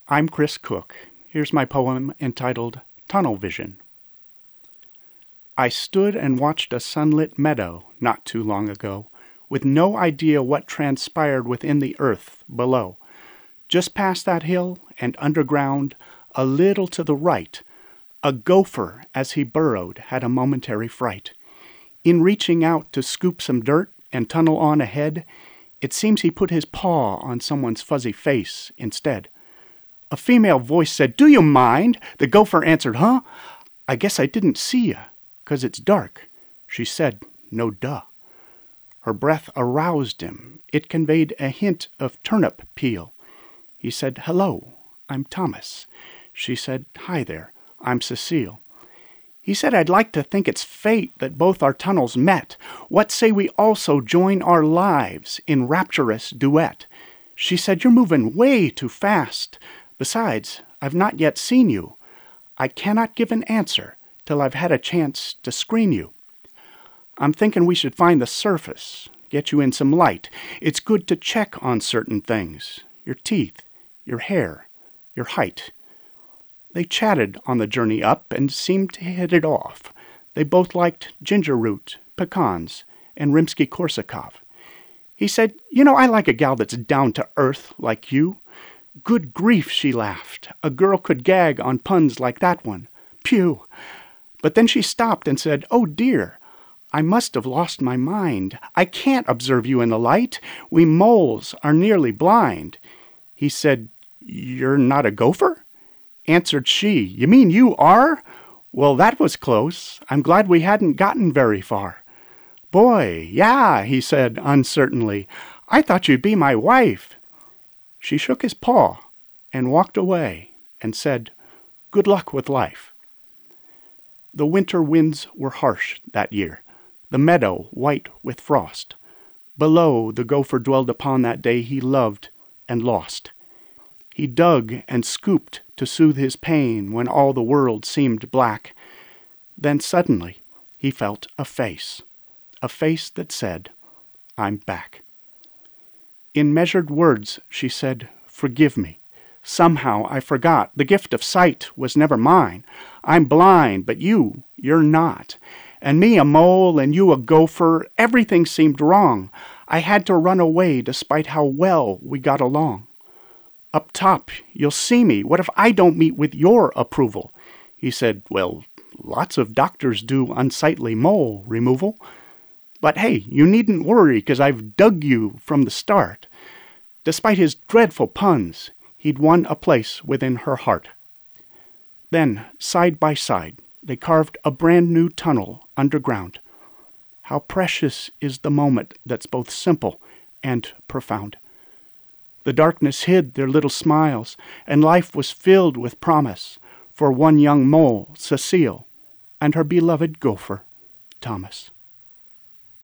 I'm Chris Cook. Here's my poem entitled Tunnel Vision. I stood and watched a sunlit meadow not too long ago, with no idea what transpired within the earth below. Just past that hill and underground, a little to the right, a gopher, as he burrowed, had a momentary fright. In reaching out to scoop some dirt and tunnel on ahead, it seems he put his paw on someone's fuzzy face instead. A female voice said, "Do you mind?" The gopher answered, "Huh? I guess I didn't see ya, 'cause it's dark." She said, "No duh." Her breath aroused him. It conveyed a hint of turnip peel. He said, "Hello, I'm Thomas." She said, "Hi there, I'm Cecile." He said, "I'd like to think it's fate that both our tunnels met. What say we also join our lives in rapturous duet?" She said, "You're moving way too fast. Besides, I've not yet seen you. I cannot give an answer till I've had a chance to screen you. I'm thinking we should find the surface, get you in some light. It's good to check on certain things, your teeth, your hair, your height." They chatted on the journey up and seemed to hit it off. They both liked ginger root, pecans, and Rimsky-Korsakov. He said, "You know, I like a gal that's down to earth like you." "Good grief," she laughed. "A girl could gag on puns like that one. Phew." But then she stopped and said, "Oh dear, I must have lost my mind. I can't observe you in the light. We moles are nearly blind." He said, "You're not a gopher?" Answered she, "You mean you are? Well, that was close. I'm glad we hadn't gotten very far." "Boy, yeah," he said uncertainly. "I thought you'd be my wife." She shook his paw and walked away and said, "Good luck with life." The winter winds were harsh that year, the meadow white with frost. Below, the gopher dwelled upon that day he loved and lost. He dug and scooped to soothe his pain when all the world seemed black. Then suddenly he felt a face that said, "I'm back." In measured words she said, "Forgive me. Somehow I forgot. The gift of sight was never mine. I'm blind, but you're not. And me a mole and you a gopher, everything seemed wrong. I had to run away despite how well we got along. Up top, you'll see me. What if I don't meet with your approval?" He said, "Well, lots of doctors do unsightly mole removal. But hey, you needn't worry, 'cause I've dug you from the start." Despite his dreadful puns, he'd won a place within her heart. Then, side by side, they carved a brand new tunnel underground. How precious is the moment that's both simple and profound. The darkness hid their little smiles, and life was filled with promise for one young mole, Cecile, and her beloved gopher, Thomas.